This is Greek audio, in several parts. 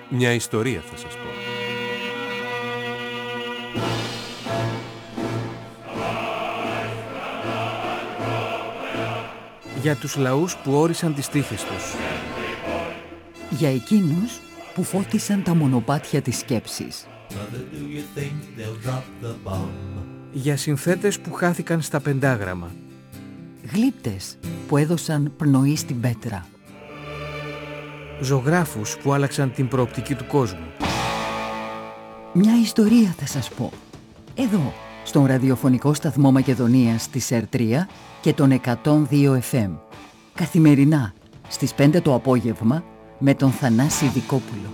Μια ιστορία θα σας πω. Για τους λαούς που όρισαν τις τύχες τους. Για εκείνους που φώτισαν τα μονοπάτια της σκέψης. Για συνθέτες που χάθηκαν στα πεντάγραμμα. Γλύπτες που έδωσαν πνοή στην πέτρα. Ζωγράφους που άλλαξαν την προοπτική του κόσμου. Μια ιστορία θα σας πω. Εδώ, στον ραδιοφωνικό σταθμό Μακεδονίας της ΕΡΤΡΙΑ και τον 102 FM. Καθημερινά, στις 5 το απόγευμα, με τον Θανάση Δικόπουλο.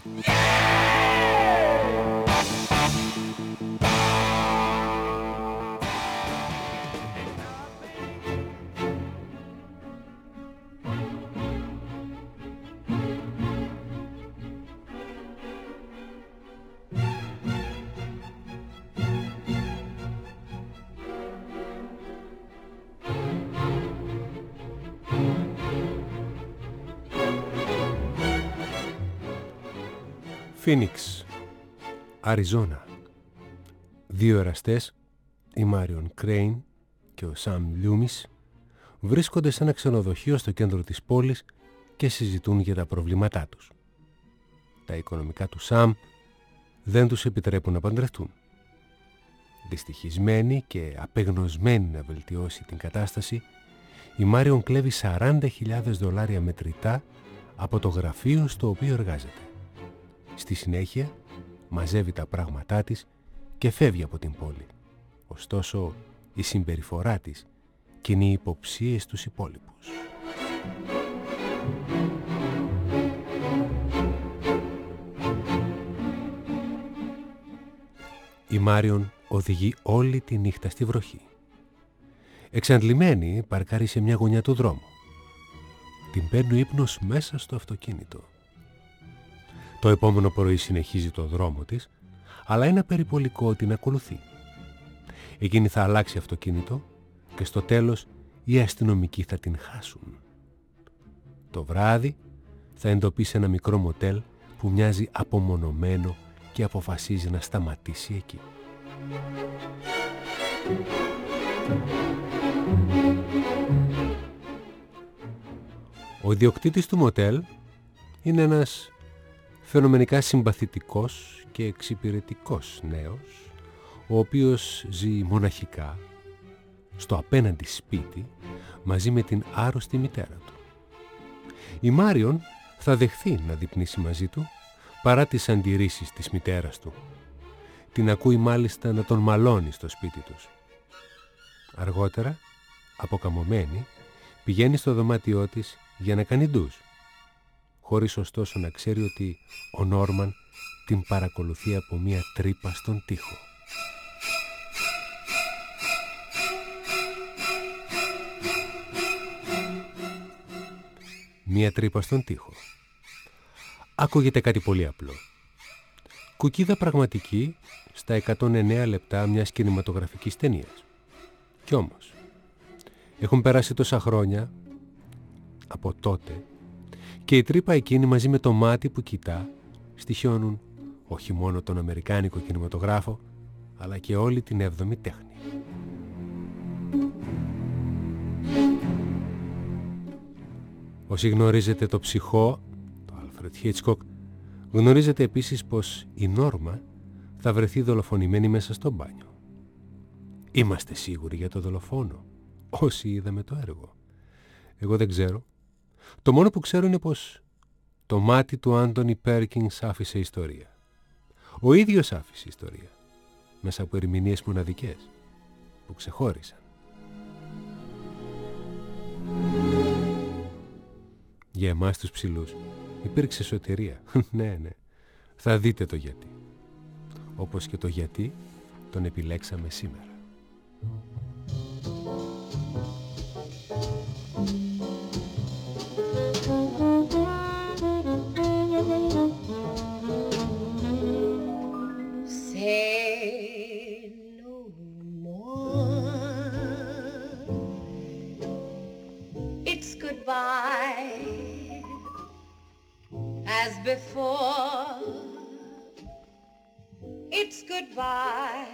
Φίνιξ, Αριζόνα. Δύο εραστές, η Μάριον Κρέιν και ο Σαμ Λιούμις, βρίσκονται σε ένα ξενοδοχείο στο κέντρο της πόλης και συζητούν για τα προβλήματά τους. Τα οικονομικά του Σαμ δεν τους επιτρέπουν να παντρευτούν. Δυστυχισμένη και απεγνωσμένη να βελτιώσει την κατάσταση, η Μάριον κλέβει $40,000 μετρητά από το γραφείο στο οποίο εργάζεται. Στη συνέχεια μαζεύει τα πράγματά της και φεύγει από την πόλη. Ωστόσο, η συμπεριφορά της κινεί υποψίες στους υπόλοιπους. Η Μάριον οδηγεί όλη τη νύχτα στη βροχή. Εξαντλημένη παρκάρει σε μια γωνιά του δρόμου. Την παίρνει ο ύπνος μέσα στο αυτοκίνητο. Το επόμενο πρωί συνεχίζει το δρόμο της, αλλά ένα περιπολικό την ακολουθεί. Εκείνη θα αλλάξει αυτοκίνητο και στο τέλος οι αστυνομικοί θα την χάσουν. Το βράδυ θα εντοπίσει ένα μικρό μοτέλ που μοιάζει απομονωμένο και αποφασίζει να σταματήσει εκεί. Ο ιδιοκτήτης του μοτέλ είναι ένας φαινομενικά συμπαθητικός και εξυπηρετικός νέος, ο οποίος ζει μοναχικά στο απέναντι σπίτι μαζί με την άρρωστη μητέρα του. Η Μάριον θα δεχθεί να δειπνήσει μαζί του παρά τις αντιρρήσεις της μητέρας του. Την ακούει μάλιστα να τον μαλώνει στο σπίτι τους. Αργότερα, αποκαμωμένη, πηγαίνει στο δωμάτιό της για να κάνει ντους, χωρίς ωστόσο να ξέρει ότι ο Νόρμαν την παρακολουθεί από μία τρύπα στον τοίχο. Μία τρύπα στον τοίχο. Ακούγεται κάτι πολύ απλό. Κουκκίδα πραγματική στα 109 λεπτά μιας κινηματογραφικής ταινίας. Κι όμως, έχουν περάσει τόσα χρόνια από τότε και η τρύπα εκείνη μαζί με το μάτι που κοιτά στοιχιώνουν όχι μόνο τον αμερικάνικο κινηματογράφο, αλλά και όλη την 7η τέχνη. Όσοι γνωρίζετε το ψυχό, το Alfred Hitchcock, γνωρίζετε επίσης πως η Νόρμα θα βρεθεί δολοφονημένη μέσα στο μπάνιο. Είμαστε σίγουροι για το δολοφόνο, όσοι είδαμε το έργο. Εγώ δεν ξέρω. Το μόνο που ξέρω είναι πως το μάτι του Άντονι Πέρκινς άφησε ιστορία. Ο ίδιος άφησε ιστορία, μέσα από ερμηνείες μοναδικές που ξεχώρισαν. Για εμάς τους ψηλούς υπήρξε σωτηρία. Ναι. Θα δείτε το γιατί. Όπως και το γιατί τον επιλέξαμε σήμερα. As before, it's goodbye.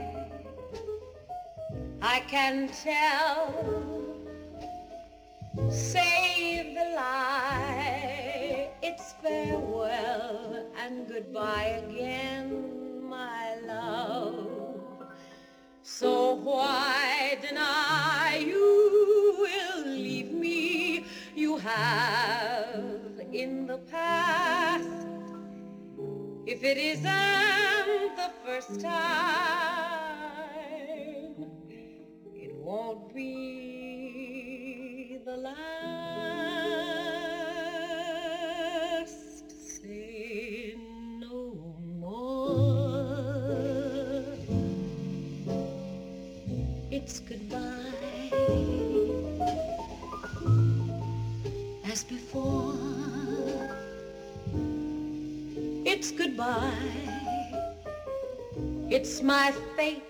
I can tell, save the lie, it's farewell and goodbye again, my love. So why deny you will leave me? You have in the past. If it isn't the first time, it won't be the last. Say no more. It's goodbye as before. It's goodbye. It's my fate.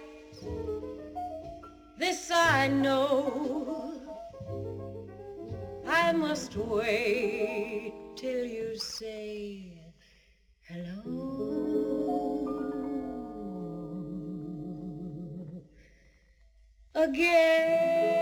This I know. I must wait till you say hello. Again.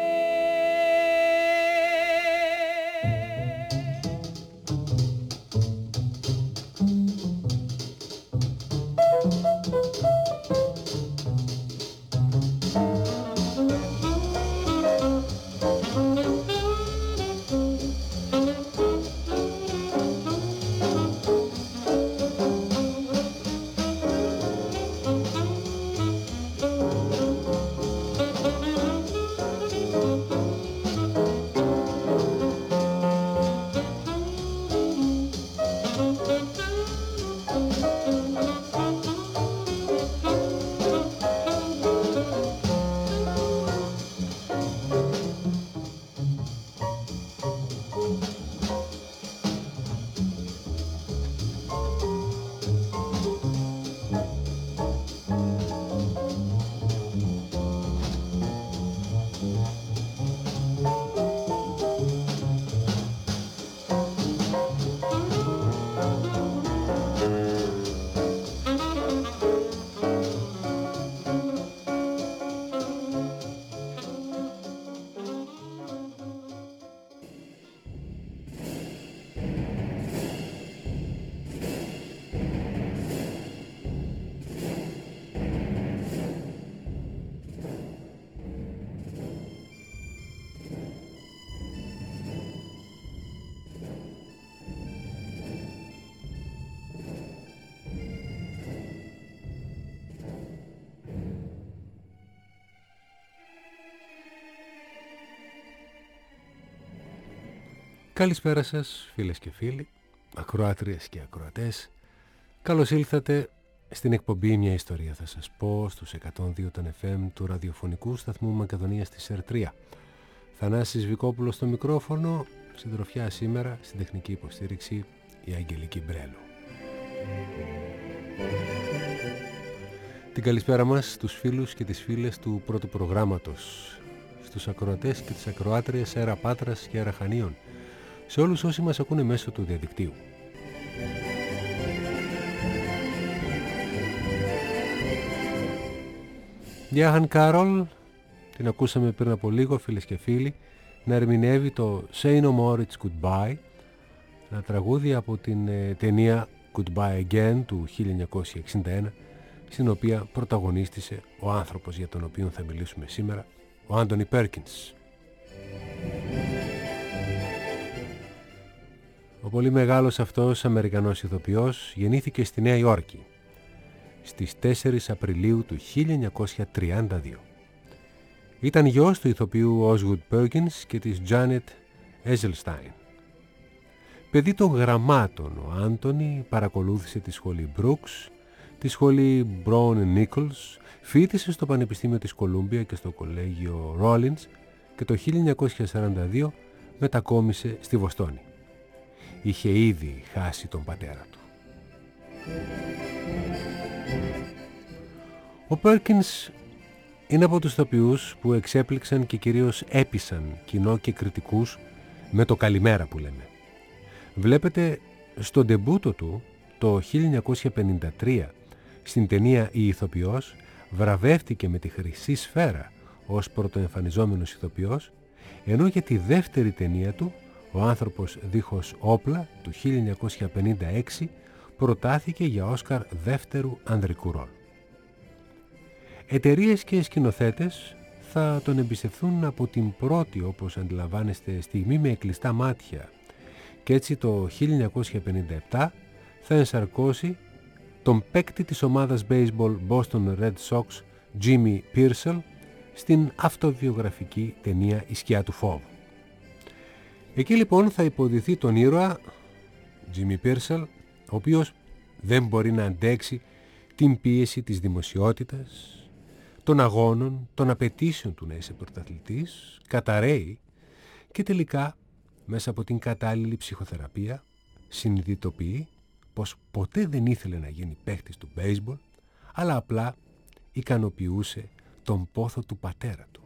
Καλησπέρα σας φίλες και φίλοι, ακροάτριες και ακροατές. Καλώς ήλθατε στην εκπομπή «Μια ιστορία θα σας πω» στους 102 των FM του ραδιοφωνικού σταθμού Μακεδονίας της ΕΡΤΡΙΑ. Θανάσης Βικόπουλος στο μικρόφωνο, συντροφιά σήμερα στην τεχνική υποστήριξη η Αγγελική Μπρέλου. Την καλησπέρα μας στους φίλους και τις φίλες του πρώτου προγράμματος, στους ακροατές και τις ακροάτριες Αέρα Πάτρας και Αέρα Χανίων, σε όλους όσοι μας ακούνε μέσω του διαδικτύου. Γιάχαν Κάρολ, την ακούσαμε πριν από λίγο φίλες και φίλοι, να ερμηνεύει το Say No More It's Goodbye, ένα τραγούδι από την ταινία Goodbye Again του 1961, στην οποία πρωταγωνίστησε ο άνθρωπος για τον οποίο θα μιλήσουμε σήμερα, ο Άντονι Πέρκινς. Ο πολύ μεγάλος αυτός Αμερικανός ηθοποιός γεννήθηκε στη Νέα Υόρκη στις 4 Απριλίου του 1932. Ήταν γιος του ηθοποιού Osgood Perkins και της Janet Esselstyn. Παιδί των γραμμάτων, ο Άντονι παρακολούθησε τη σχολή Brooks, τη σχολή Brown Nichols, φοιτήσε στο Πανεπιστήμιο της Κολούμπια και στο κολέγιο Rollins και το 1942 μετακόμισε στη Βοστόνη. Είχε ήδη χάσει τον πατέρα του. Ο Πέρκινς είναι από τους ηθοποιούς που εξέπληξαν και κυρίως έπεισαν κοινό και κριτικούς με το καλημέρα που λέμε. Βλέπετε στο ντεμπούτο του το 1953 Στην ταινία η ηθοποιός βραβεύτηκε με τη Χρυσή Σφαίρα ως πρωτοεμφανιζόμενος ηθοποιός, ενώ για τη δεύτερη ταινία του, Ο άνθρωπος δίχως όπλα, του 1956, προτάθηκε για Όσκαρ δεύτερου ανδρικού ρόλου. Εταιρείες και σκηνοθέτες θα τον εμπιστευθούν από την πρώτη, όπως αντιλαμβάνεστε, στιγμή με κλειστά μάτια, και έτσι το 1957 θα ενσαρκώσει τον παίκτη της ομάδας baseball Boston Red Sox, Jimmy Purcell, στην αυτοβιογραφική ταινία «Η σκιά του φόβου». Εκεί λοιπόν θα υποδηθεί τον ήρωα Jimmy Purcell, ο οποίος δεν μπορεί να αντέξει την πίεση της δημοσιότητας, των αγώνων, των απαιτήσεων του να είσαι πρωταθλητής, καταραίει και τελικά μέσα από την κατάλληλη ψυχοθεραπεία συνειδητοποιεί πως ποτέ δεν ήθελε να γίνει παίχτης του baseball, αλλά απλά ικανοποιούσε τον πόθο του πατέρα του.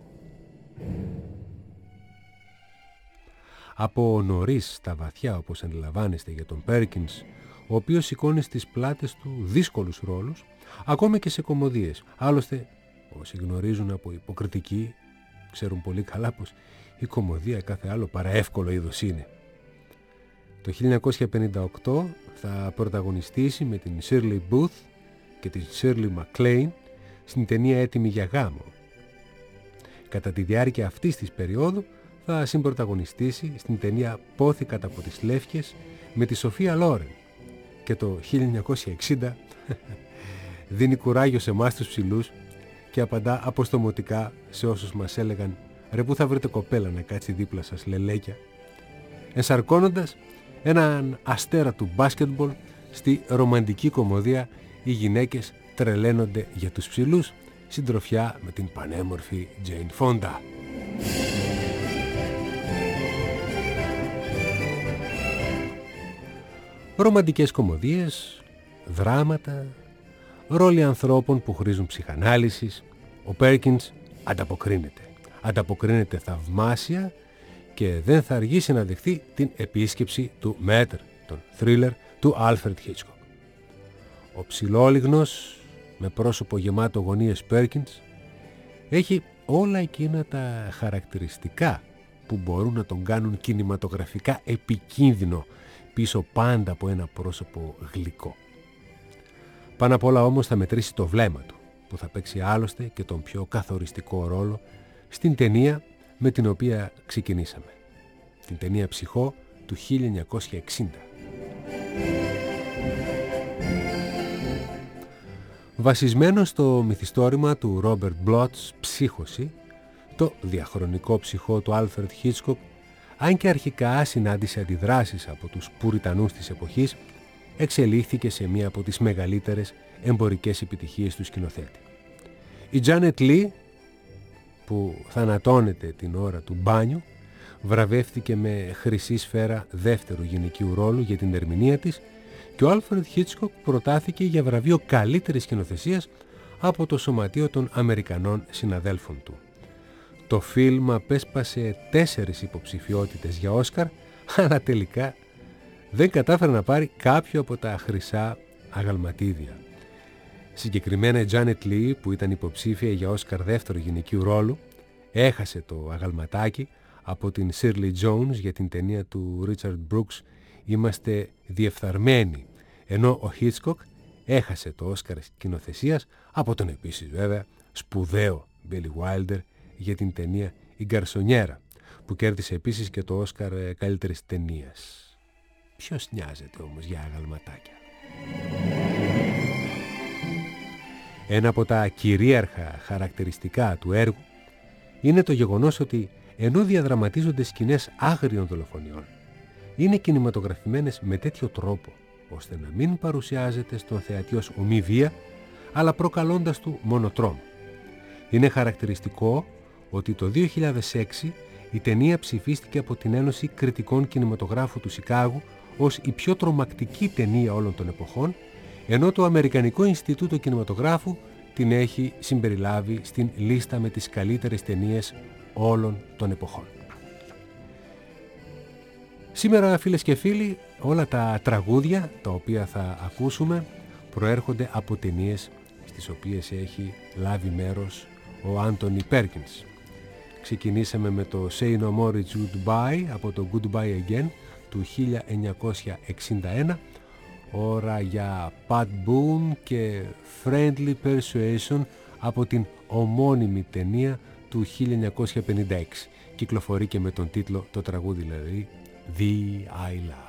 Από νωρίς στα βαθιά, όπως αντιλαμβάνεστε, για τον Πέρκινς, ο οποίος σηκώνει στις πλάτες του δύσκολους ρόλους, ακόμα και σε κωμωδίες. Άλλωστε, όσοι γνωρίζουν από υποκριτική, ξέρουν πολύ καλά πως η κωμωδία κάθε άλλο παρά εύκολο είδος είναι. Το 1958 θα πρωταγωνιστήσει με την Shirley Booth και την Shirley MacLaine στην ταινία «Έτοιμη για γάμο». Κατά τη διάρκεια αυτής της περίοδου θα συμπρωταγωνιστήσει στην ταινία «Πόθη κατά από τις Λεύκες» με τη Σοφία Λόρεν, και το 1960 δίνει κουράγιο σε εμάς τους ψηλούς και απαντά αποστομωτικά σε όσους μας έλεγαν «Ρε, πού θα βρείτε κοπέλα να κάτσει δίπλα σας, λελέκια», ενσαρκώνοντας έναν αστέρα του μπάσκετμπολ στη ρομαντική κωμωδία «Οι γυναίκες τρελαίνονται για τους ψηλούς», συντροφιά με την πανέμορφη Τζέιν Φόντα. Ρομαντικές κωμωδίες, δράματα, ρόλοι ανθρώπων που χρήζουν ψυχανάλυσης, ο Πέρκινς ανταποκρίνεται θαυμάσια και δεν θα αργήσει να δεχθεί την επίσκεψη του Μέτρ, τον θρίλερ του Άλφρεντ Χίτσκοκ. Ο ψηλόλιγνος, με πρόσωπο γεμάτο γωνίες Πέρκινς, έχει όλα εκείνα τα χαρακτηριστικά που μπορούν να τον κάνουν κινηματογραφικά επικίνδυνο πίσω πάντα από ένα πρόσωπο γλυκό. Πάνω απ' όλα όμως θα μετρήσει το βλέμμα του, που θα παίξει άλλωστε και τον πιο καθοριστικό ρόλο στην ταινία με την οποία ξεκινήσαμε, την ταινία «Ψυχό» του 1960. Βασισμένο στο μυθιστόρημα του Ρόμπερτ Μπλότς «Ψύχωση», το διαχρονικό ψυχό του Άλφρεντ Χίτσκοκ, αν και αρχικά συνάντησε αντιδράσεις από τους Πουριτανούς της εποχής, εξελίχθηκε σε μία από τις μεγαλύτερες εμπορικές επιτυχίες του σκηνοθέτη. Η Τζάνετ Λι, που θανατώνεται την ώρα του μπάνιου, βραβεύτηκε με Χρυσή Σφαίρα δεύτερου γυναικείου ρόλου για την ερμηνεία της, και ο Άλφρεντ Χίτσκοκ προτάθηκε για βραβείο καλύτερης σκηνοθεσίας από το Σωματείο των Αμερικανών συναδέλφων του. Το φιλμ απέσπασε 4 υποψηφιότητες για Όσκαρ, αλλά τελικά δεν κατάφερε να πάρει κάποιο από τα χρυσά αγαλματίδια. Συγκεκριμένα η Τζάνετ Λι, που ήταν υποψήφια για Όσκαρ δεύτερου γυναικείου ρόλου, έχασε το αγαλματάκι από την Shirley Jones για την ταινία του Richard Brooks «Είμαστε διεφθαρμένοι», ενώ ο Hitchcock έχασε το Όσκαρ σκηνοθεσίας από τον επίσης βέβαια σπουδαίο Billy Wilder για την ταινία «Η Γκαρσονιέρα», που κέρδισε επίσης και το Όσκαρ καλύτερης ταινίας. Ποιος νοιάζεται όμως για αγαλματάκια? Ένα από τα κυρίαρχα χαρακτηριστικά του έργου είναι το γεγονός ότι ενώ διαδραματίζονται σκηνές άγριων δολοφονιών, είναι κινηματογραφημένες με τέτοιο τρόπο ώστε να μην παρουσιάζεται στον θεατή ως ομή βία, αλλά προκαλώντας του μόνο τρόμο. Είναι χαρακτηριστικό ότι το 2006 η ταινία ψηφίστηκε από την Ένωση Κριτικών Κινηματογράφου του Σικάγου ως η πιο τρομακτική ταινία όλων των εποχών, ενώ το Αμερικανικό Ινστιτούτο Κινηματογράφου την έχει συμπεριλάβει στην λίστα με τις καλύτερες ταινίες όλων των εποχών. Σήμερα, φίλες και φίλοι, όλα τα τραγούδια τα οποία θα ακούσουμε προέρχονται από ταινίες στις οποίες έχει λάβει μέρος ο Άντονι Πέρκινς. Ξεκινήσαμε με το Say No More It's Goodbye από το Goodbye Again του 1961, ώρα για Pat Boone και Friendly Persuasion από την ομώνυμη ταινία του 1956. Κυκλοφορεί και με τον τίτλο το τραγούδι, δηλαδή The I Love.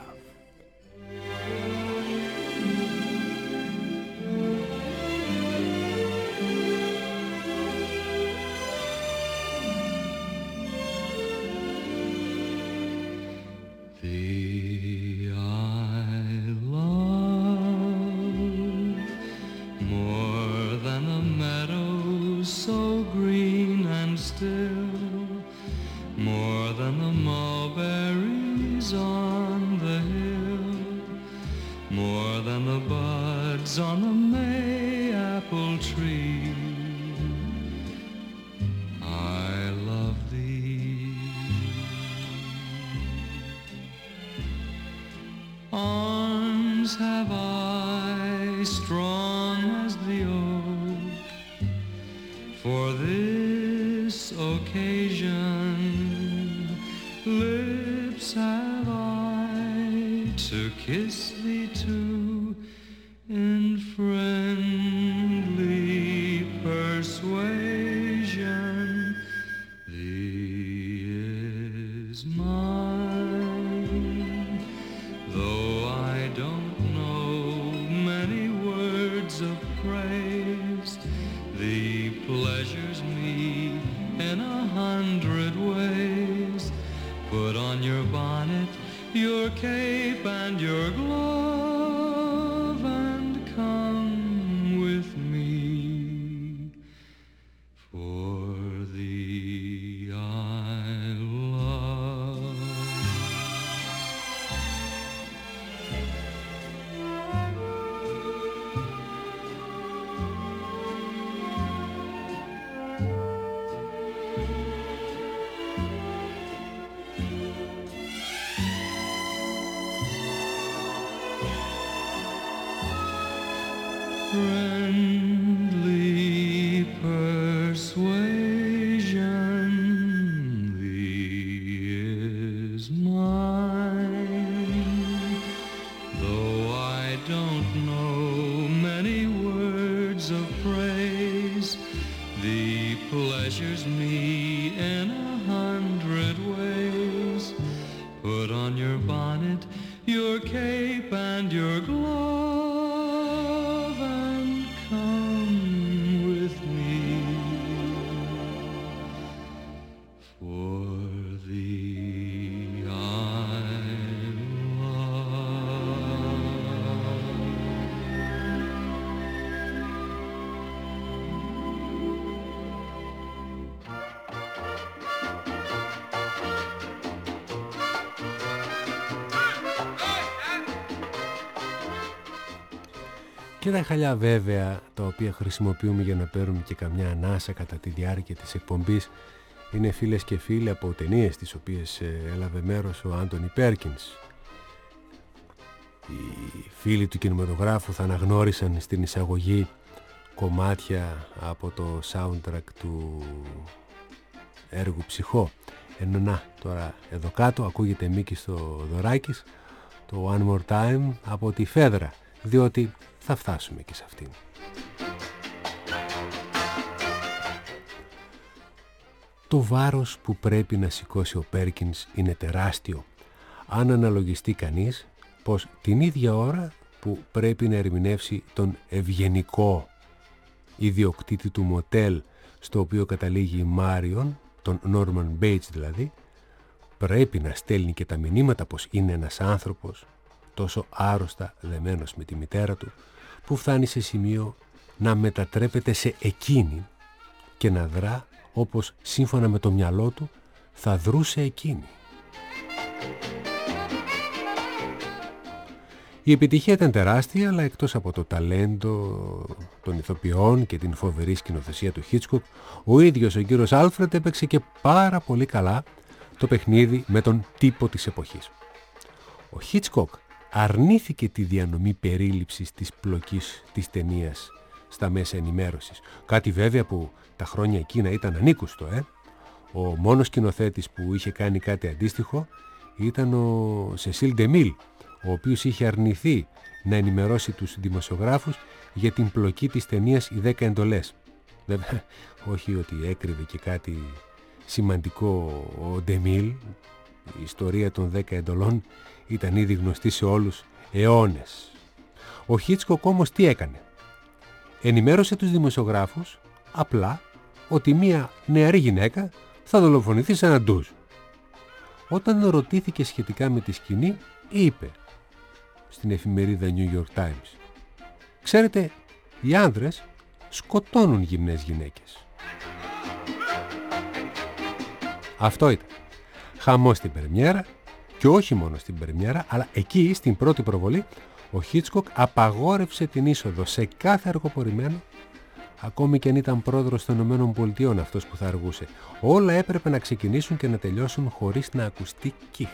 Και τα χαλιά βέβαια, τα οποία χρησιμοποιούμε για να παίρνουμε και καμιά ανάσα κατά τη διάρκεια της εκπομπής, είναι φίλες και φίλοι από ταινίες τις οποίες έλαβε μέρος ο Άντονι Πέρκινς. Οι φίλοι του κινηματογράφου θα αναγνώρισαν στην εισαγωγή κομμάτια από το soundtrack του έργου Ψυχό. Ενώ να, τώρα εδώ κάτω ακούγεται Μίκης Θοδωράκης, το One More Time από τη Φέδρα, διότι θα φτάσουμε και σε αυτήν. Το βάρος που πρέπει να σηκώσει ο Πέρκινς είναι τεράστιο, αν αναλογιστεί κανείς πως την ίδια ώρα που πρέπει να ερμηνεύσει τον ευγενικό ιδιοκτήτη του μοτέλ στο οποίο καταλήγει η Μάριον, τον Νόρμαν Μπέιτς δηλαδή, πρέπει να στέλνει και τα μηνύματα πως είναι ένας άνθρωπος τόσο άρρωστα δεμένος με τη μητέρα του, που φτάνει σε σημείο να μετατρέπεται σε εκείνη και να δρά όπως σύμφωνα με το μυαλό του θα δρούσε εκείνη. Η επιτυχία ήταν τεράστια, αλλά εκτός από το ταλέντο των ηθοποιών και την φοβερή σκηνοθεσία του Χίτσκοκ, ο ίδιος ο κύριος Άλφρεντ έπαιξε και πάρα πολύ καλά το παιχνίδι με τον τύπο της εποχής. Ο Χίτσκοκ αρνήθηκε τη διανομή περίληψης της πλοκής της ταινίας στα μέσα ενημέρωσης. Κάτι βέβαια που τα χρόνια εκείνα ήταν ανήκουστο, Ο μόνος σκηνοθέτης που είχε κάνει κάτι αντίστοιχο ήταν ο Σεσίλ Ντεμίλ, ο οποίος είχε αρνηθεί να ενημερώσει τους δημοσιογράφους για την πλοκή της ταινίας «Οι 10 εντολές». Βέβαια, όχι ότι έκρυβε και κάτι σημαντικό ο Ντεμίλ. Η ιστορία των 10 εντολών ήταν ήδη γνωστή σε όλους αιώνες. Ο Χίτσκοκ όμως τι έκανε? Ενημέρωσε τους δημοσιογράφους απλά ότι μία νεαρή γυναίκα θα δολοφονηθεί σε ένα ντουζ. Όταν ρωτήθηκε σχετικά με τη σκηνή, είπε στην εφημερίδα New York Times: «Ξέρετε, οι άνδρες σκοτώνουν γυμνές γυναίκες». Αυτό ήταν. Χαμός στην πρεμιέρα, και όχι μόνο στην πρεμιέρα, αλλά εκεί στην πρώτη προβολή ο Χίτσκοκ απαγόρευσε την είσοδο σε κάθε αργοπορημένο, ακόμη και αν ήταν πρόεδρος των ΗΠΑ αυτός που θα αργούσε. Όλα έπρεπε να ξεκινήσουν και να τελειώσουν χωρίς να ακουστεί κιχ.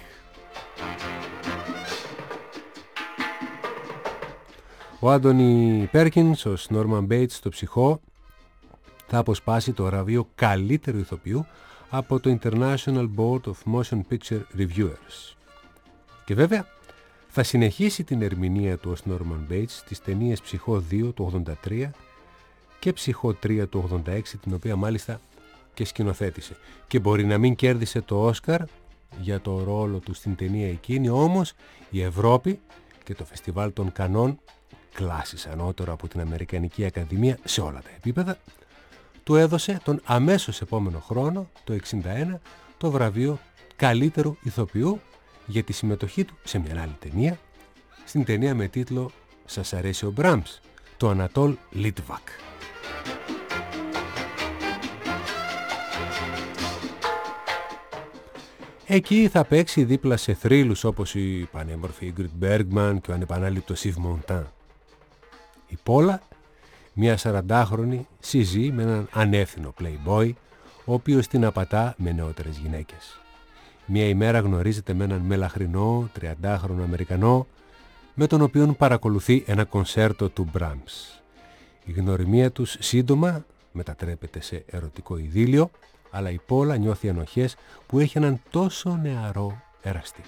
Ο Άντονι Πέρκινς, ο Νόρμαν Μπέιτς στο Ψυχό, θα αποσπάσει το βραβείο καλύτερου ηθοποιού από το International Board of Motion Picture Reviewers. Και βέβαια θα συνεχίσει την ερμηνεία του ως Νόρμαν Μπέιτς στις ταινίες Ψυχό 2 του 83 και Ψυχό 3 του 86, την οποία μάλιστα και σκηνοθέτησε. Και μπορεί να μην κέρδισε το Όσκαρ για το ρόλο του στην ταινία εκείνη, όμως η Ευρώπη και το Φεστιβάλ των Κανών, κλάσης ανώτερο από την Αμερικανική Ακαδημία σε όλα τα επίπεδα, του έδωσε τον αμέσως επόμενο χρόνο, το 1961, το βραβείο καλύτερου ηθοποιού για τη συμμετοχή του σε μια άλλη ταινία, στην ταινία με τίτλο «Σας αρέσει ο Μπραμς», το Ανατόλ Λίτβακ. Εκεί θα παίξει δίπλα σε θρύλους όπως η πανέμορφη Ingrid Bergman και ο ανεπανάληπτος Yves Montand. Η Πόλα, μια 40χρονη, συζεί με έναν ανεύθυνο playboy, ο οποίος την απατά με νεότερες γυναίκες. Μια ημέρα γνωρίζεται με έναν μελαχρινό 30χρονο Αμερικανό, με τον οποίον παρακολουθεί ένα κονσέρτο του Brahms. Η γνωριμία τους σύντομα μετατρέπεται σε ερωτικό ειδήλιο, αλλά η Πόλα νιώθει ενοχές που έχει έναν τόσο νεαρό εραστή.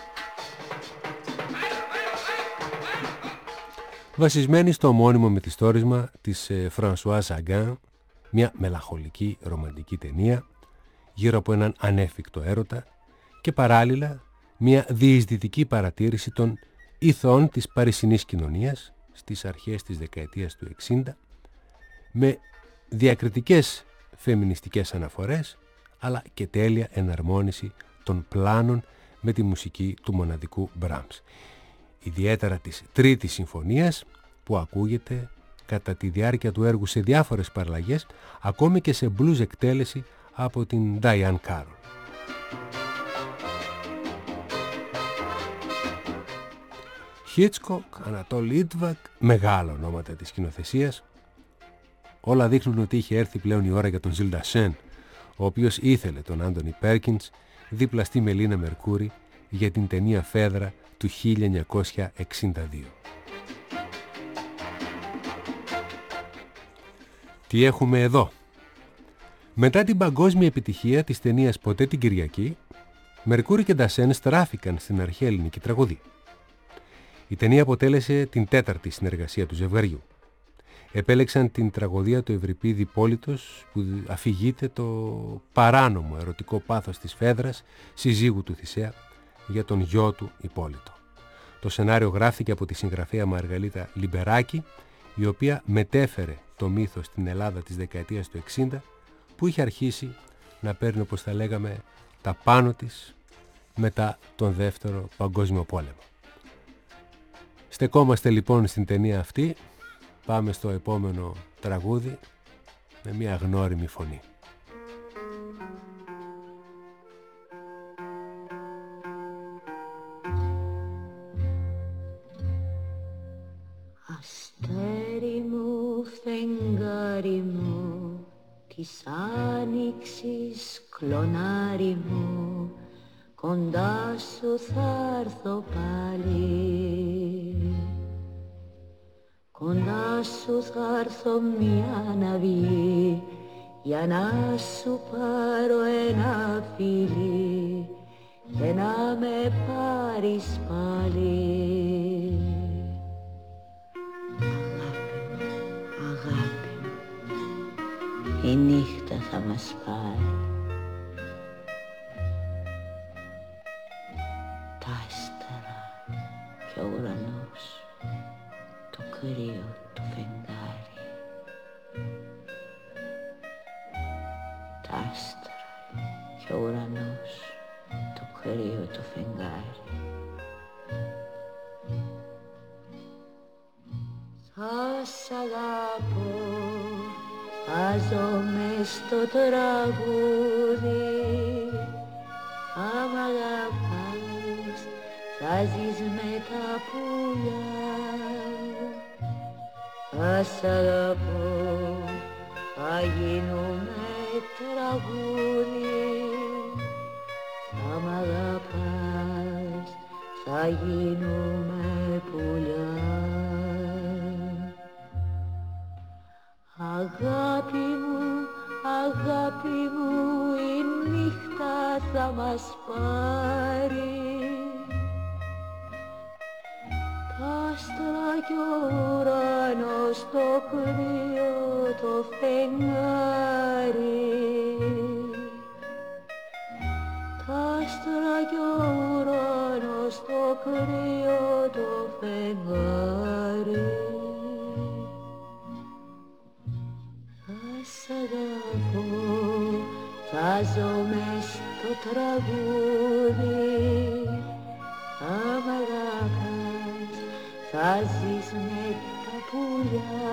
Βασισμένη στο ομώνυμο μυθιστόρημα της Françoise Sagan, μια μελαγχολική ρομαντική ταινία γύρω από έναν ανέφικτο έρωτα και παράλληλα μια διεισδυτική παρατήρηση των ηθών της παρισινής κοινωνίας στις αρχές της δεκαετίας του 60, με διακριτικές φεμινιστικές αναφορές, αλλά και τέλεια εναρμόνιση των πλάνων με τη μουσική του μοναδικού Brahms. Ιδιαίτερα της τρίτης συμφωνίας, που ακούγεται κατά τη διάρκεια του έργου σε διάφορες παραλλαγές, ακόμη και σε blues εκτέλεση από την Diane Carroll. Hitchcock, Ανατόλ Λίτβακ, μεγάλα ονόματα της σκηνοθεσίας. Όλα δείχνουν ότι είχε έρθει πλέον η ώρα για τον Ζιλ Ντασέν, ο οποίος ήθελε τον Άντονι Πέρκινς δίπλα στη Μελίνα Μερκούρη για την ταινία Φέδρα του 1962. Τι έχουμε εδώ? Μετά την παγκόσμια επιτυχία της ταινίας «Ποτέ την Κυριακή», Μερκούρη και Ντασέν στράφηκαν στην αρχαία ελληνική τραγωδία. Η ταινία αποτέλεσε την τέταρτη συνεργασία του ζευγαριού. Επέλεξαν την τραγωδία του Ευρυπίδη Ηπполίτος, που αφηγείται το παράνομο ερωτικό πάθος της Φέδρας, συζύγου του Θησέα, για τον γιο του Ηπполίτο. Το σενάριο γράφτηκε από τη συγγραφέα Μαργαλίτα Λιμπεράκη, η οποία μετέφερε το μύθο στην Ελλάδα της δεκαετίας του 60, που είχε αρχίσει να παίρνει, όπως θα λέγαμε, τα πάνω της μετά τον Δεύτερο Παγκόσμιο Πόλεμο. Στεκόμαστε λοιπόν στην ταινία αυτή. Πάμε στο επόμενο τραγούδι με μια γνώριμη φωνή. Αστέρι μου, φεγγάρι μου, της άνοιξης κλονάρι μου, κοντά σου θα έρθω πάλι, κοντά σου θα έρθω μια ναυή για να σου πάρω ένα φίλι και να με πάρεις πάλι. Αγάπη μου, η νύχτα θα μας πάρει, τα άστερα και ο ουρανός, το κρύο του φεγγάρι. Τα άστερα και ο ουρανός, το κρύο του φεγγάρι. Θα σ' αγαπώ, θα ζω μες στο τραγούδι, θα μ' αγαπάς, θα ζεις με τα πουλιά. Θα σ' αγαπώ, θα γίνουμε τραγούδι, θα μ' αγαπάς, θα γίνουμε πουλιά. Αγάπη μου, η νύχτα θα μας πάρει, τα άστρα κι ο ουρανός, το κρύο το φεγγάρι. Τα άστρα κι ο ουρανός, το κρύο το φεγγάρι. Σ' αγαπώ, θα ζω μες στο τραγούδι, θα μ' αγαπάς, θα ζεις με τα πουλιά.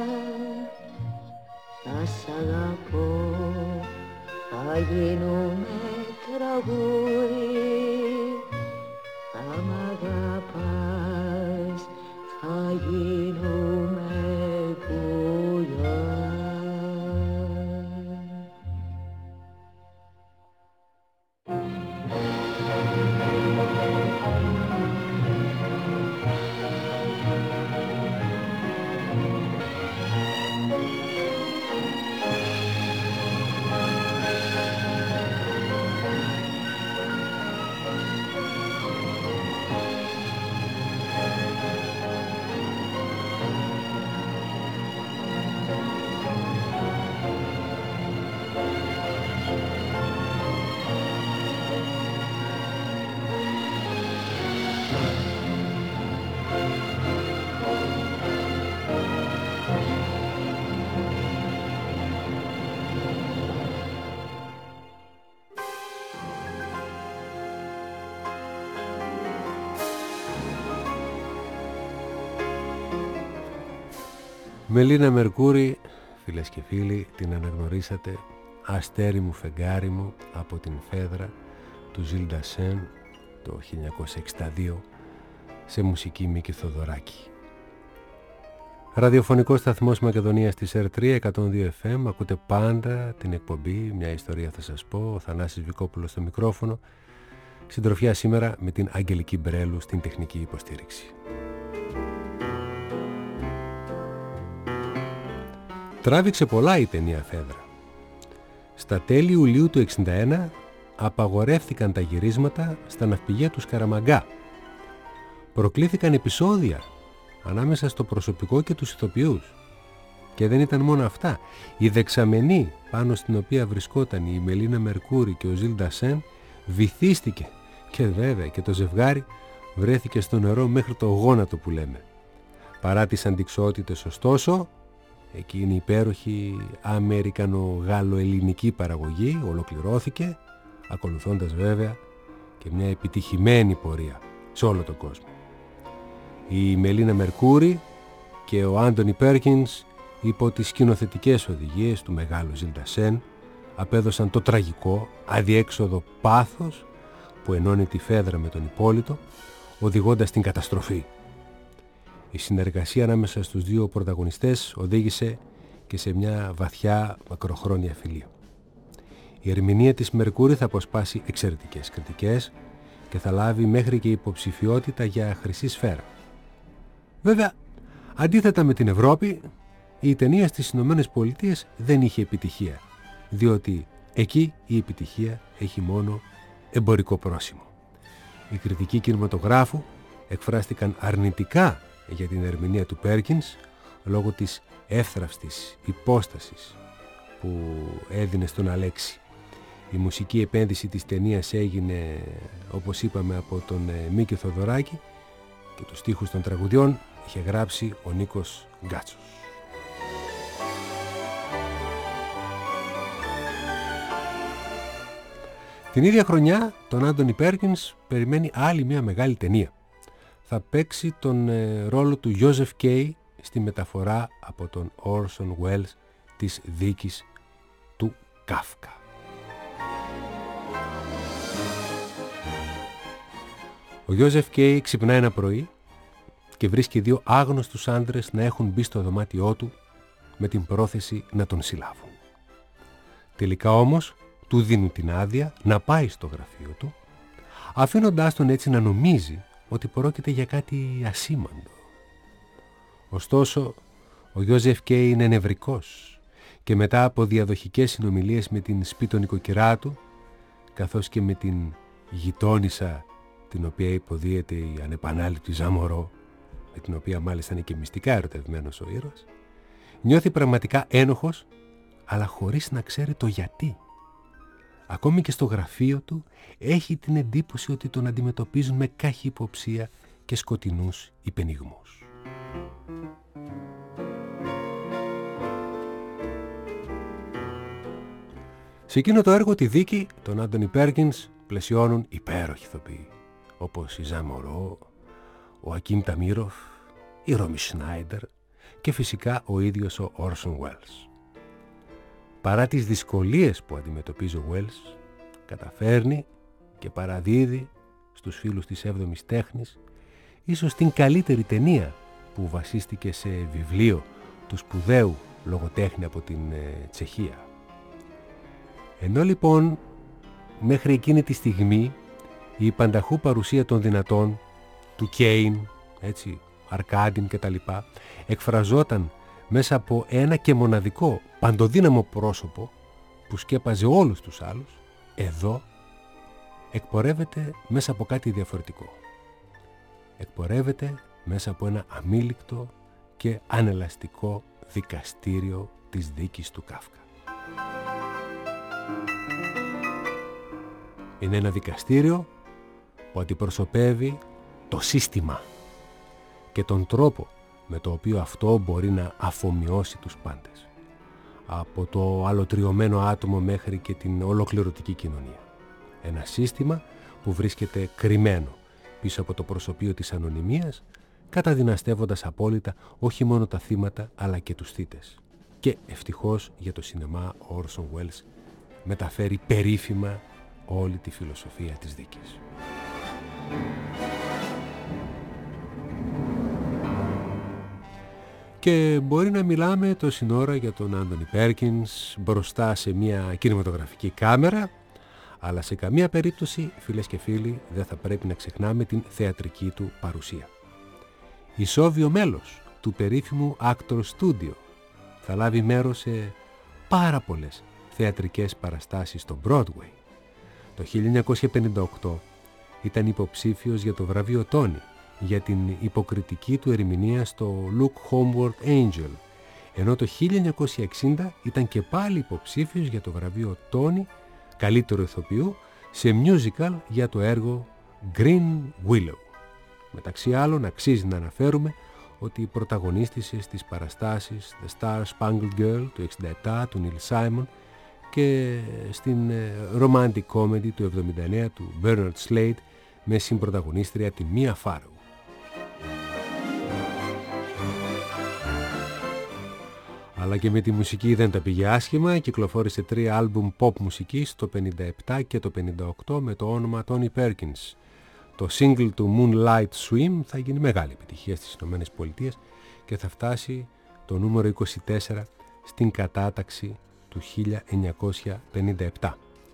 Θα σ' αγαπώ, θα γίνουμε τραγούδι, θα μ' αγαπάς, θα γίνουμε πουλιά. Μελίνα Μερκούρη, φίλες και φίλοι, την αναγνωρίσατε, αστέρι μου φεγγάρι μου, από την Φέδρα του Ζιλ Ντασέν το 1962 σε μουσική Μίκη Θοδωράκη. Ραδιοφωνικός σταθμός Μακεδονίας της R3 102 FM. Ακούτε πάντα την εκπομπή «Μια ιστορία θα σας πω». Ο Θανάσης Βικόπουλος στο μικρόφωνο. Συντροφιά σήμερα με την Αγγελική Μπρέλου στην τεχνική υποστήριξη. Τράβηξε πολλά η ταινία Φέδρα. Στα τέλη Ιουλίου του 1961 απαγορεύτηκαν τα γυρίσματα στα ναυπηγεία του Σκαραμαγκά. Προκλήθηκαν επεισόδια ανάμεσα στο προσωπικό και τους ηθοποιούς. Και δεν ήταν μόνο αυτά. Η δεξαμενή πάνω στην οποία βρισκόταν η Μελίνα Μερκούρη και ο Ζιλ Ντασέν βυθίστηκε και βέβαια και το ζευγάρι βρέθηκε στο νερό μέχρι το γόνατο που λέμε. Παρά τις αντιξότητες ωστόσο, εκείνη η υπέροχη αμερικανο-γάλλο-ελληνική παραγωγή ολοκληρώθηκε, ακολουθώντας βέβαια και μια επιτυχημένη πορεία σε όλο τον κόσμο. Η Μελίνα Μερκούρη και ο Άντονι Πέρκινς υπό τις σκηνοθετικές οδηγίες του μεγάλου Ζιλ Ντασέν απέδωσαν το τραγικό, αδιέξοδο πάθος που ενώνει τη Φέδρα με τον Υπόλυτο, οδηγώντας την καταστροφή. Η συνεργασία ανάμεσα στους δύο πρωταγωνιστές οδήγησε και σε μια βαθιά μακροχρόνια φιλία. Η ερμηνεία της Μερκούρη θα αποσπάσει εξαιρετικές κριτικές και θα λάβει μέχρι και υποψηφιότητα για χρυσή σφαίρα. Βέβαια, αντίθετα με την Ευρώπη, η ταινία στις Ηνωμένες Πολιτείες δεν είχε επιτυχία, διότι εκεί η επιτυχία έχει μόνο εμπορικό πρόσημο. Οι κριτικοί κινηματογράφου εκφράστηκαν αρνητικά για την ερμηνεία του Πέρκινς λόγω της εύθραυστης υπόστασης που έδινε στον Αλέξη. Η μουσική επένδυση της ταινίας έγινε, όπως είπαμε, από τον Μίκη Θοδωράκη και τους στίχους των τραγουδιών είχε γράψει ο Νίκος Γκάτσος. Την ίδια χρονιά τον Άντονι Πέρκινς περιμένει άλλη μια μεγάλη ταινία. Θα παίξει τον ρόλο του Joseph K. στη μεταφορά από τον Orson Welles της δίκης του Κάφκα. Ο Joseph K. ξυπνάει ένα πρωί και βρίσκει δύο άγνωστους άντρες να έχουν μπει στο δωμάτιό του με την πρόθεση να τον συλλάβουν. Τελικά όμως του δίνουν την άδεια να πάει στο γραφείο του, αφήνοντάς τον έτσι να νομίζει ότι πρόκειται για κάτι ασήμαντο. Ωστόσο, ο Joseph K. είναι νευρικός και μετά από διαδοχικές συνομιλίες με την σπίτο νοικοκυρά του, καθώς και με την γειτόνισσα την οποία υποδίεται η ανεπανάληπτη Ζαμορό, με την οποία μάλιστα είναι και μυστικά ερωτευμένος ο ήρωας, νιώθει πραγματικά ένοχος, αλλά χωρίς να ξέρει το γιατί. Ακόμη και στο γραφείο του έχει την εντύπωση ότι τον αντιμετωπίζουν με καχυποψία και σκοτεινούς υπενιγμούς. Σε εκείνο το έργο τη δίκη, τον Άντονι Πέρκινς πλαισιώνουν υπέροχοι ηθοποιοί, όπως η Ζαμορό, ο Ακίμ Ταμίροφ, η Ρόμι Σνάιντερ και φυσικά ο ίδιος ο Όρσον Welles. Παρά τις δυσκολίες που αντιμετωπίζει ο Welles, καταφέρνει και παραδίδει στους φίλους της 7ης τέχνης ίσως την καλύτερη ταινία που βασίστηκε σε βιβλίο του σπουδαίου λογοτέχνη από την Τσεχία. Ενώ λοιπόν μέχρι εκείνη τη στιγμή η πανταχού παρουσία των δυνατών του Κέιν, έτσι, Αρκάντιν κτλ. Εκφραζόταν μέσα από ένα και μοναδικό παντοδύναμο πρόσωπο που σκέπαζε όλους τους άλλους, εδώ εκπορεύεται μέσα από κάτι διαφορετικό. Εκπορεύεται μέσα από ένα αμήλικτο και ανελαστικό δικαστήριο της δίκης του Κάφκα. Είναι ένα δικαστήριο που αντιπροσωπεύει το σύστημα και τον τρόπο με το οποίο αυτό μπορεί να αφομοιώσει τους πάντες, από το αλωτριωμένο άτομο μέχρι και την ολοκληρωτική κοινωνία. Ένα σύστημα που βρίσκεται κρυμμένο πίσω από το προσωπείο της ανωνυμίας, καταδυναστεύοντας απόλυτα όχι μόνο τα θύματα αλλά και τους θύτες. Και ευτυχώς για το σινεμά ο Όρσον Welles μεταφέρει περίφημα όλη τη φιλοσοφία της δίκης. Και μπορεί να μιλάμε τόση ώρα για τον Άντονι Πέρκινς μπροστά σε μια κινηματογραφική κάμερα, αλλά σε καμία περίπτωση, φίλες και φίλοι, δεν θα πρέπει να ξεχνάμε την θεατρική του παρουσία. Ισόβιο μέλος του περίφημου Actors Studio, θα λάβει μέρος σε πάρα πολλές θεατρικές παραστάσεις στο Broadway. Το 1958 ήταν υποψήφιος για το βραβείο Τόνι για την υποκριτική του ερμηνεία στο Look Homeward Angel, ενώ το 1960 ήταν και πάλι υποψήφιος για το βραβείο Τόνι καλύτερο ηθοποιού σε musical για το έργο Green Willow. Μεταξύ άλλων αξίζει να αναφέρουμε ότι πρωταγωνίστησε στις παραστάσεις The Star Spangled Girl του 1967 του Neil Simon και στην romantic comedy του 1979 του Bernard Slade με συμπρωταγωνίστρια τη Mia Farrow. Αλλά και με τη μουσική δεν τα πήγε άσχημα, κυκλοφόρησε 3 άλμπουμ pop μουσικής το 57 και το 58 με το όνομα Tony Perkins. Το single του Moonlight Swim θα γίνει μεγάλη επιτυχία στις ΗΠΑ και θα φτάσει το νούμερο 24 στην κατάταξη του 1957.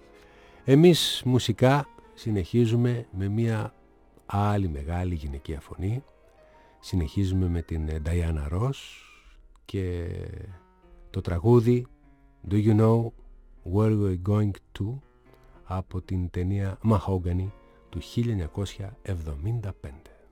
Εμείς μουσικά συνεχίζουμε με μια άλλη μεγάλη γυναικεία φωνή. Συνεχίζουμε με την Diana Ross και το τραγούδι Do You Know Where We're Going To από την ταινία Mahogany του 1975.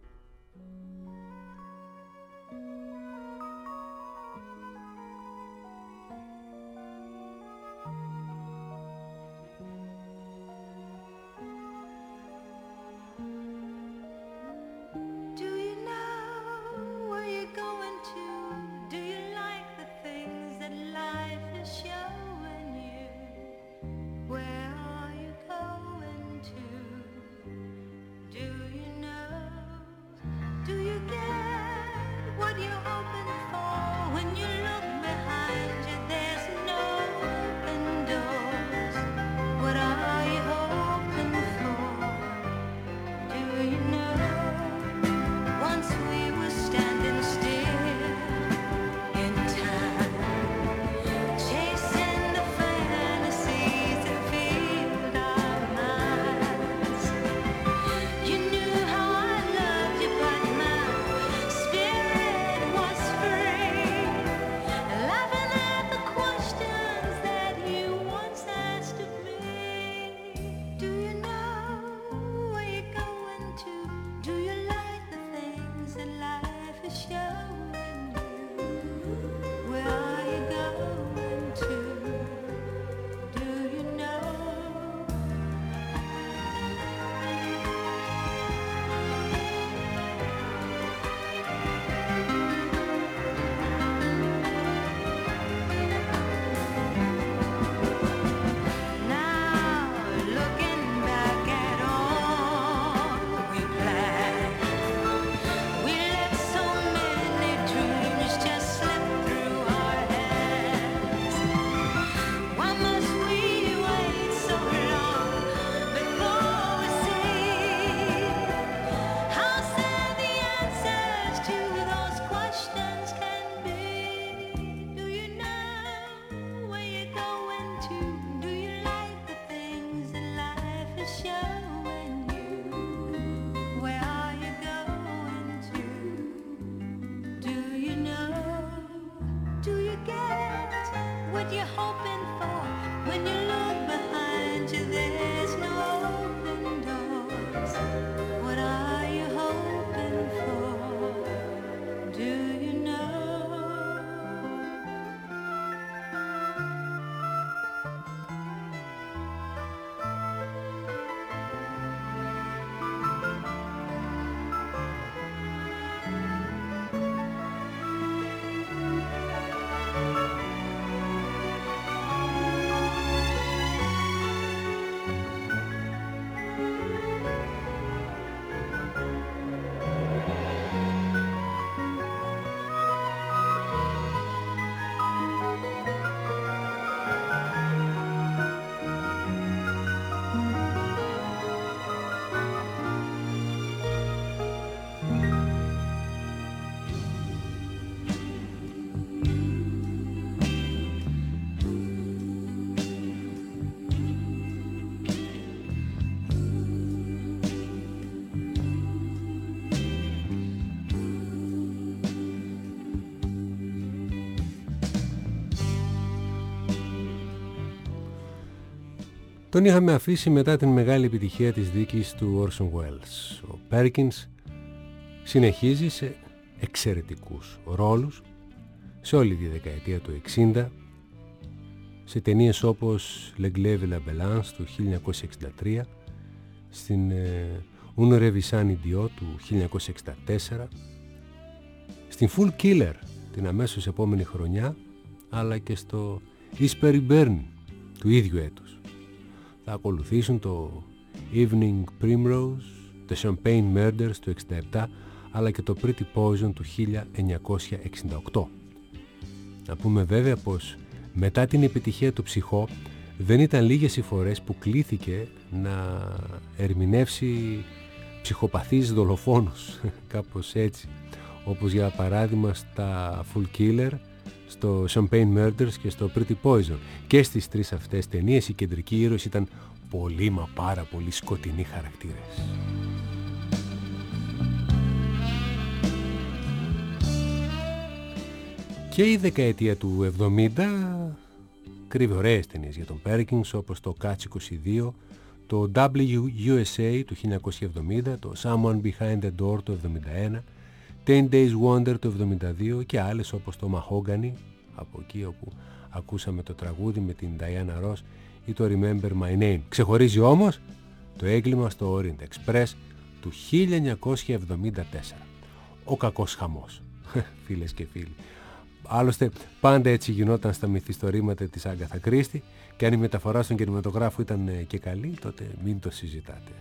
Τον είχαμε αφήσει μετά την μεγάλη επιτυχία της δίκης του Orson Welles. Ο Perkins συνεχίζει σε εξαιρετικούς ρόλους σε όλη τη δεκαετία του 60, σε ταινίες όπως Le Glaive et la Balance του 1963, στην Un Rêve Idiot του 1964, στην Full Killer την αμέσως επόμενη χρονιά, αλλά και στο Eastbury Burn του ίδιου έτους. Θα ακολουθήσουν το Evening Primrose, The Champagne Murders του 1967, αλλά και το Pretty Poison του 1968. Να πούμε βέβαια πως μετά την επιτυχία του Ψυχό δεν ήταν λίγες οι φορές που κλήθηκε να ερμηνεύσει ψυχοπαθείς δολοφόνους, κάπως έτσι, όπως για παράδειγμα στα Full Killer, στο Champagne Murders και στο Pretty Poison. Και στις τρεις αυτές ταινίες οι κεντρικοί ήρωες ήταν πολύ μα πάρα πολύ σκοτεινοί χαρακτήρες. Και η δεκαετία του 70 κρύβει ωραίες ταινίες για τον Perkins, όπως το Catch 22, το WUSA του 1970, το Someone Behind the Door το 1971, 10 Days Wonder το 1972 και άλλες όπως το Mahogany, από εκεί όπου ακούσαμε το τραγούδι με την Diana Ross, ή το Remember My Name. Ξεχωρίζει όμως το έγκλημα στο Orient Express του 1974. Ο κακός χαμός, φίλες και φίλοι. Άλλωστε πάντα έτσι γινόταν στα μυθιστορήματα της Άγκαθα Κρίστη, και αν η μεταφορά στον κινηματογράφο ήταν και καλή, τότε μην το συζητάτε.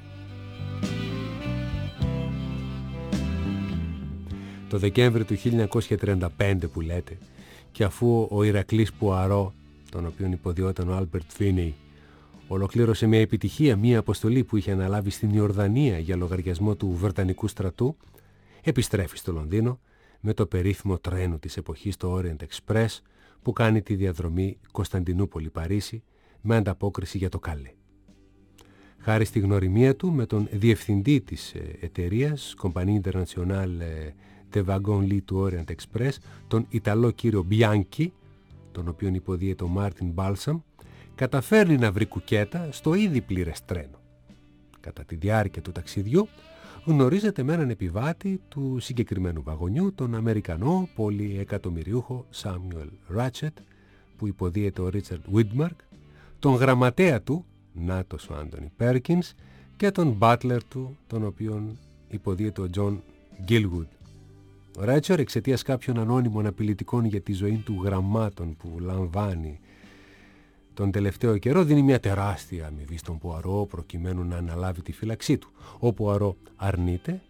Το Δεκέμβρη του 1935 που λέτε, και αφού ο Ηρακλής Πουαρό, τον οποίον υποδιόταν ο Άλμπερτ Φίνεϊ, ολοκλήρωσε με επιτυχία μία αποστολή που είχε αναλάβει στην Ιορδανία για λογαριασμό του Βρετανικού στρατού, επιστρέφει στο Λονδίνο με το περίφημο τρένο της εποχής, το Orient Express, που κάνει τη διαδρομή Κωνσταντινούπολη-Παρίσι με ανταπόκριση για το Καλέ. Χάρη στη γνωριμία του με τον διευθυντή της εταιρείας, Compagnie Internationale de Wagon Lit του Orient Express, τον Ιταλό κύριο Μπιάνκι, τον οποίον υποδίεται ο Μάρτιν Μπάλσαμ, καταφέρνει να βρει κουκέτα στο ήδη πλήρες τρένο. Κατά τη διάρκεια του ταξιδιού γνωρίζεται με έναν επιβάτη του συγκεκριμένου βαγονιού, τον Αμερικανό πολυεκατομμυριούχο Σάμιουελ Ράτσετ, που υποδίεται ο Ρίτσαρντ Βίντμαρκ, τον γραμματέα του, νάτος ο Άντονι Πέρκινς, και τον μπάτλερ του, τον οποίον υποδίεται ο Τζον Γκίλγουντ. Ο Ράτσερ, εξαιτίας κάποιων ανώνυμων απειλητικών για τη ζωή του γραμμάτων που λαμβάνει τον τελευταίο καιρό, δίνει μια τεράστια αμοιβή στον Πουαρό προκειμένου να αναλάβει τη φύλαξή του. Ο Πουαρό αρνείται,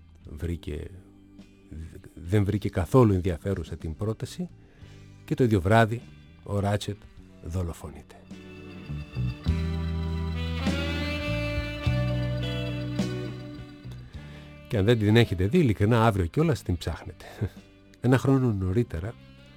δεν βρήκε καθόλου ενδιαφέρουσα την πρόταση, και το ίδιο βράδυ ο Ράτσετ δολοφονείται. Και αν δεν την έχετε δει, ειλικρινά αύριο κιόλας την ψάχνετε. Ένα χρόνο νωρίτερα,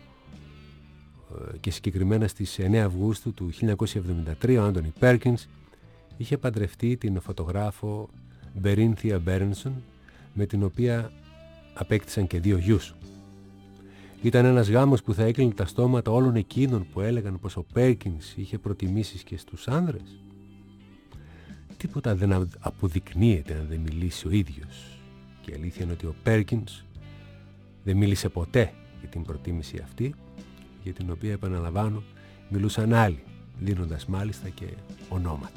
και συγκεκριμένα στις 9 Αυγούστου του 1973, ο Άντονι Πέρκινς είχε παντρευτεί την φωτογράφο Μπερίνθια Μπέρνσον, με την οποία απέκτησαν και 2 γιους. Ήταν ένας γάμος που θα έκλεινε τα στόματα όλων εκείνων που έλεγαν πως ο Πέρκινς είχε προτιμήσεις και στους άνδρες. Τίποτα δεν αποδεικνύεται αν δεν μιλήσει ο ίδιος. Και η αλήθεια είναι ότι ο Πέρκινς δεν μίλησε ποτέ για την προτίμηση αυτή, για την οποία, επαναλαμβάνω, μιλούσαν άλλοι, δίνοντας μάλιστα και ονόματα.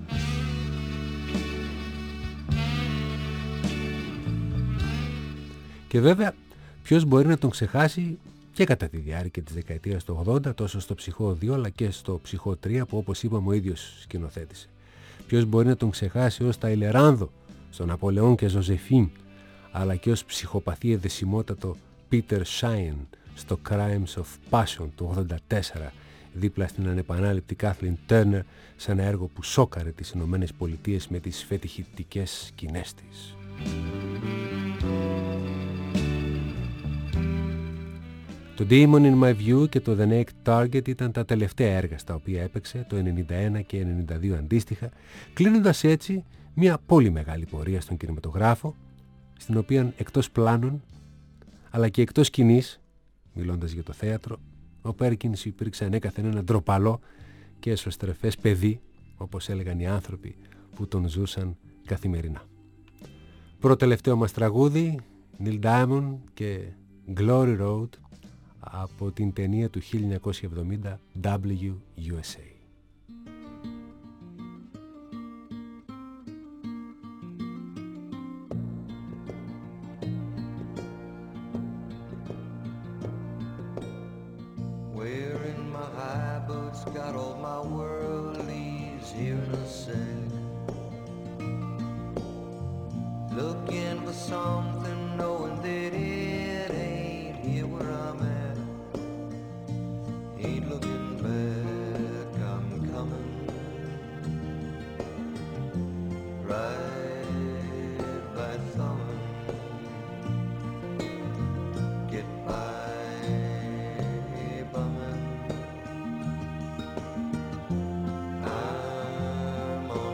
Και βέβαια, ποιος μπορεί να τον ξεχάσει και κατά τη διάρκεια της δεκαετίας του 80, τόσο στο Ψυχό 2 αλλά και στο Ψυχό 3, που όπως είπαμε ο ίδιος σκηνοθέτησε. Ποιος μπορεί να τον ξεχάσει ως Ταϊλεράνδο στον Ναπολεόν και Ζωζεφίν, αλλά και ως ψυχοπαθή εδεσιμότατο Πίτερ Σάιν στο Crimes of Passion του 84, δίπλα στην ανεπανάληπτη Κάθλιν Τέρνερ, σε ένα έργο που σόκαρε τις Ηνωμένες Πολιτείες με τις φετιχητικές σκηνές της. Το Demon in My View και το The Naked Target ήταν τα τελευταία έργα στα οποία έπαιξε, το 91 και 92 αντίστοιχα, κλείνοντας έτσι μια πολύ μεγάλη πορεία στον κινηματογράφο, στην οποία εκτός πλάνων αλλά και εκτός σκηνής, μιλώντας για το θέατρο, ο Πέρκινς υπήρξε ανέκαθεν ένα ντροπαλό και εσωστρεφές παιδί, όπως έλεγαν οι άνθρωποι που τον ζούσαν καθημερινά. Πρώτο-τελευταίο μας τραγούδι, Neil Diamond και Glory Road, από την ταινία του 1970 WUSA. Got all my worldlies here in a sec. Looking for something, knowing that it ain't here where I'm at. Ain't looking back, I'm coming right by thumbing. Get by bumming. I'm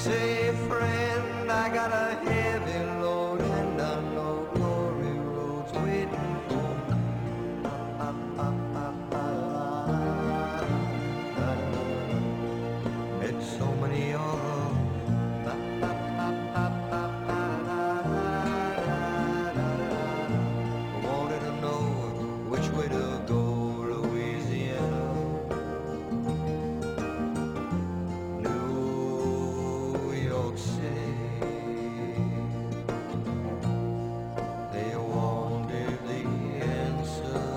Say, friend, I got a heavy load and I know glory road's waiting for me. It's so many of them. Wanted to know which way to go, Louisiana, New York City. They wanted the answer.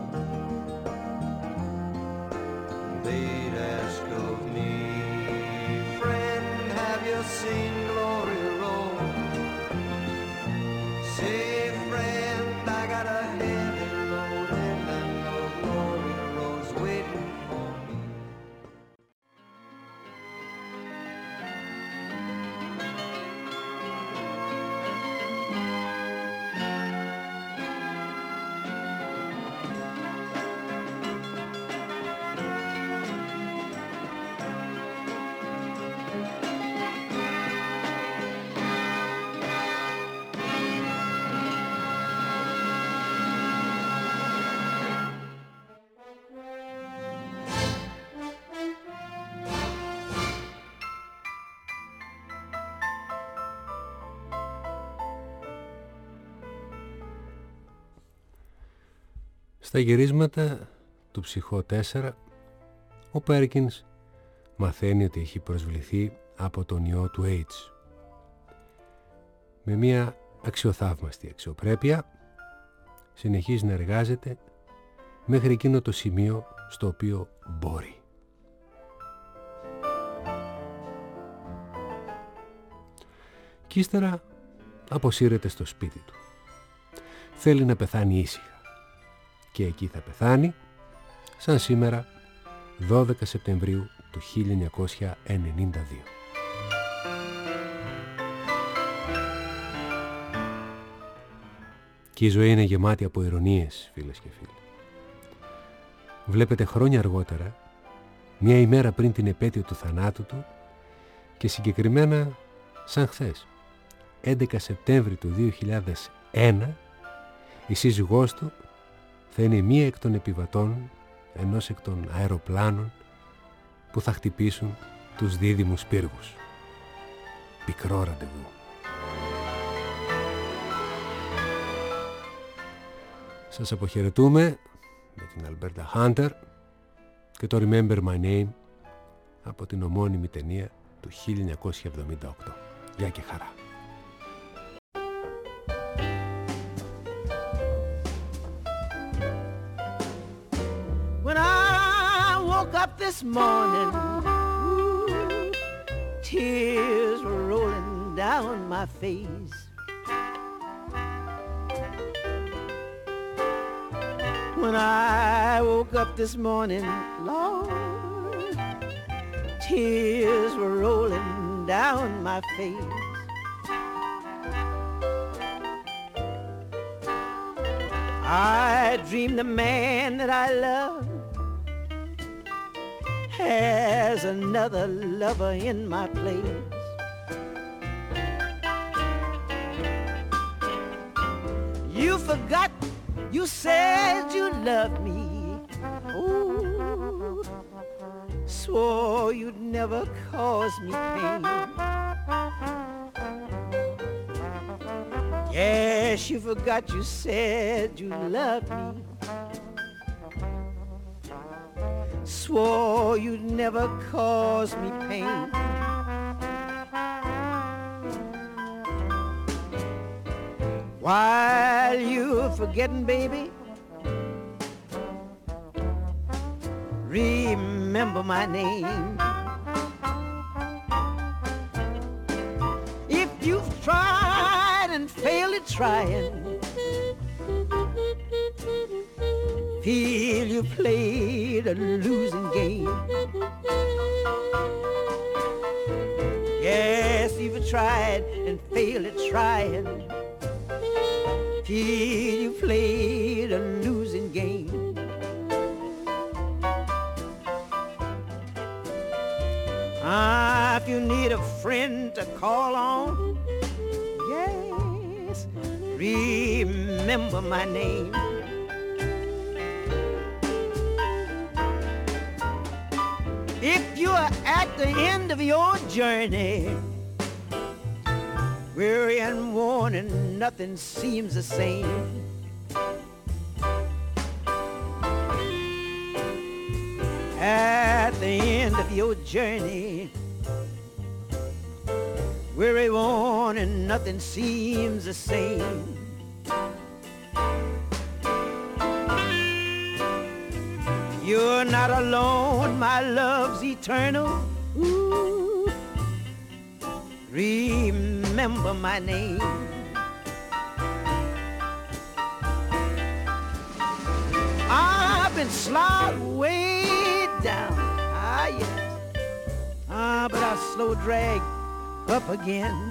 They'd ask of me, friend, have you seen Glory Road? Say, friend, I got a heavy load and I know Glory Road's waiting for me. Στα γυρίσματα του Ψυχό 4, ο Πέρκινς μαθαίνει ότι έχει προσβληθεί από τον ιό του AIDS. Με μια αξιοθαύμαστη αξιοπρέπεια συνεχίζει να εργάζεται μέχρι εκείνο το σημείο στο οποίο μπορεί. Κι ύστερα αποσύρεται στο σπίτι του. Θέλει να πεθάνει ήσυχα. Και εκεί θα πεθάνει, σαν σήμερα, 12 Σεπτεμβρίου του 1992. Και η ζωή είναι γεμάτη από ειρωνίες, φίλες και φίλοι. Βλέπετε χρόνια αργότερα, μια ημέρα πριν την επέτειο του θανάτου του και συγκεκριμένα σαν χθες, 11 Σεπτέμβρη του 2001, η σύζυγός του θα είναι μία εκ των επιβατών ενός εκ των αεροπλάνων που θα χτυπήσουν τους δίδυμους πύργους. Πικρό ραντεβού. Σας αποχαιρετούμε με την Αλμπέρτα Χάντερ και το Remember My Name από την ομώνυμη ταινία του 1978. Γεια και χαρά. When I woke up this morning, ooh, tears were rolling down my face. When I woke up this morning, Lord, tears were rolling down my face. I dreamed the man that I love has another lover in my place. You forgot, you said you loved me. Ooh, swore you'd never cause me pain. Yes, you forgot, you said you loved me. Swore you'd never cause me pain. While you're forgetting, baby, remember my name. If you've tried and failed at trying, feel you played a losing game. Yes, you've tried and failed at trying, feel you played a losing game. I if you need a friend to call on, yes, remember my name. If you are at the end of your journey, weary and worn and nothing seems the same, at the end of your journey, weary, worn, and nothing seems the same, you're not alone, my love's eternal. Ooh, remember my name. I've been slowed way down, yes, but I slow drag up again.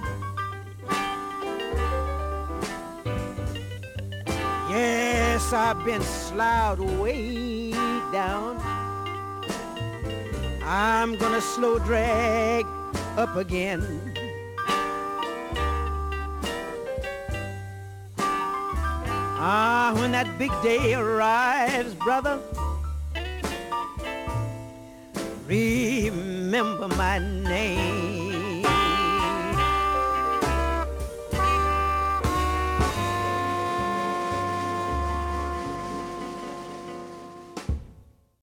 Yes, I've been slowed way down. I'm gonna slow drag up again. When that big day arrives, brother, remember my name.